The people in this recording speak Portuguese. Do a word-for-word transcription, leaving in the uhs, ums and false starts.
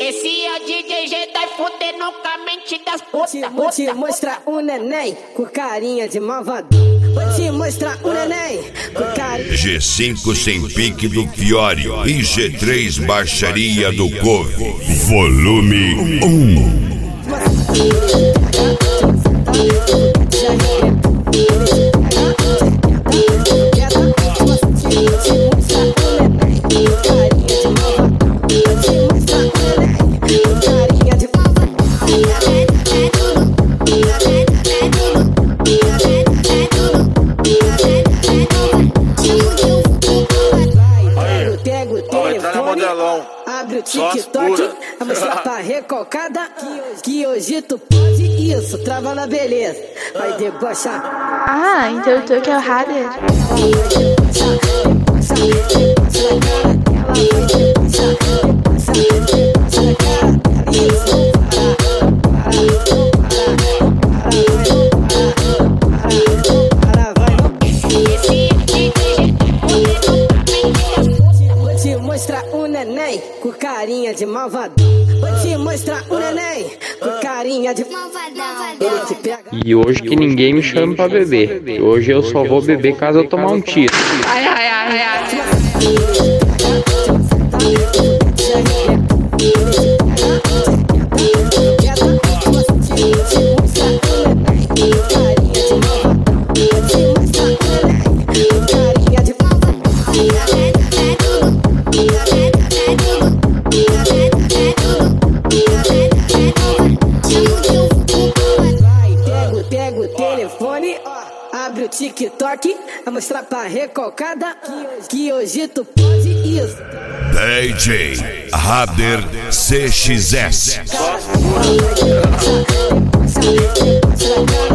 Esse é o D J Jedi fudendo com a mente das putas. Vou te mostrar um neném com carinha de malvadão. Vou te mostrar um neném com carinha. G cinco sem pique do Fiore e G três baixaria do Couve. Volume um. Abre o TikTok, a mostrar pra recalcada que hoje tu pode isso, trava na beleza, vai debochar. Ah, então eu tô que é o Hader. Vou te mostrar um neném com carinha de malvadão. Vou te mostrar um neném com carinha de malvadão. Ele te pega. E hoje que ninguém me chama pra beber. Hoje eu só vou beber caso eu tomar um tiro. Ai, ai, ai, ai. Pega o telefone, ó, abre o TikTok, a mostrar pra recalcada que hoje tu pode isso. D J Hader C X S.